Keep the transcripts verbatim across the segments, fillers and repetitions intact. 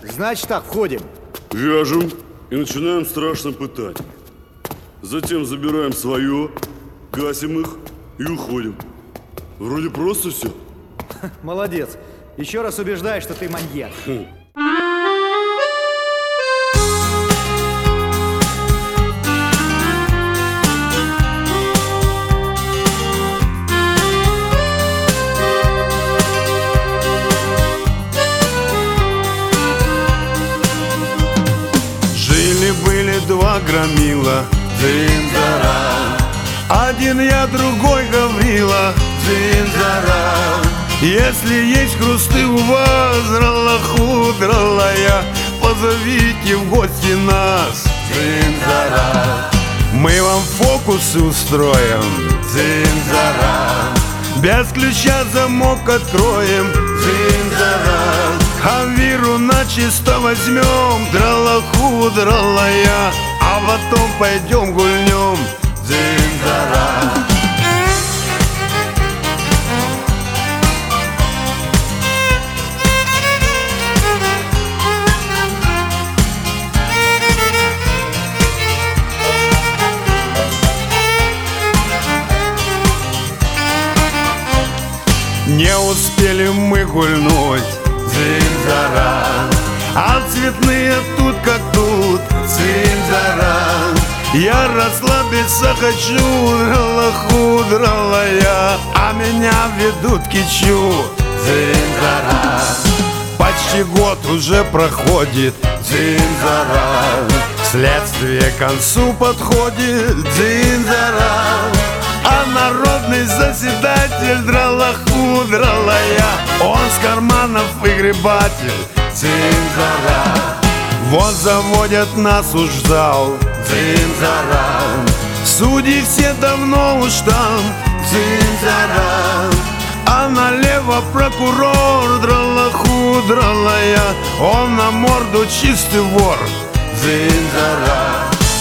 Значит так, входим. Вяжем и начинаем страшно пытать. Затем забираем свое, гасим их и уходим. Вроде просто все. Молодец. Еще раз убеждаю, что ты маньяк. Хм. Жили-были два громила, дзынь-зара. Один я, другой Гаврила, дзынь-зара. Если есть хрусты у вас, драла-худрала-я, позовите в гости нас, дзынь-зара. Мы вам фокусы устроим, дзынь-зара. Без ключа замок откроем, дзынь-зара. А виру начисто возьмем, драла-худрала-я, а потом пойдем гульнем, дзынь-зара. Не успели мы гульнуть, дзынь-зара. А цветные тут как тут, дзынь-зара. Я расслабиться хочу, драла-худрала-я, а меня ведут кичу, дзынь-зара. Почти год уже проходит, дзынь-зара. Следствие к концу подходит, дзынь-зара. А народный заседатель, драла-худрала-я, он с карманов выгребатель, дзынь-зара. Вот заводят нас уж в зал, дзынь-зара. Судьи все давно уж там, дзынь-зара. А налево прокурор, драла-худрала-я, он на морду чистый вор, дзынь-зара.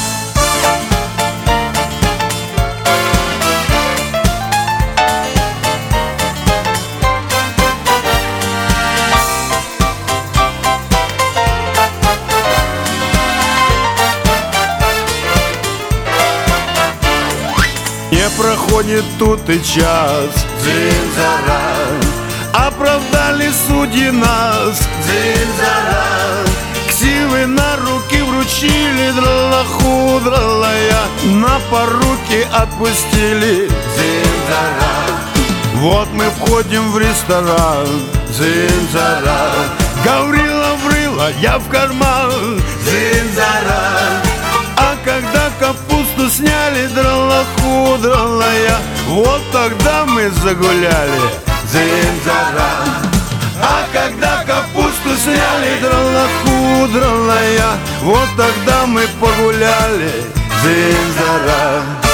Не проходит тут и час, дзынь-зара. Оправдали судьи нас, дзынь-зара. Ксивы на руки вручили, драла-худрала-я, на поруки отпустили, дзынь-зара. Вот мы входим в ресторан, дзынь-зара. Гаврила врыла, я в карман, дзынь-зара. А когда капусту сняли, драла-худрала-я, вот тогда мы загуляли, дзынь-зара. А когда капусту сняли, драла-худрала-я, вот тогда мы погуляли, дзынь-зара.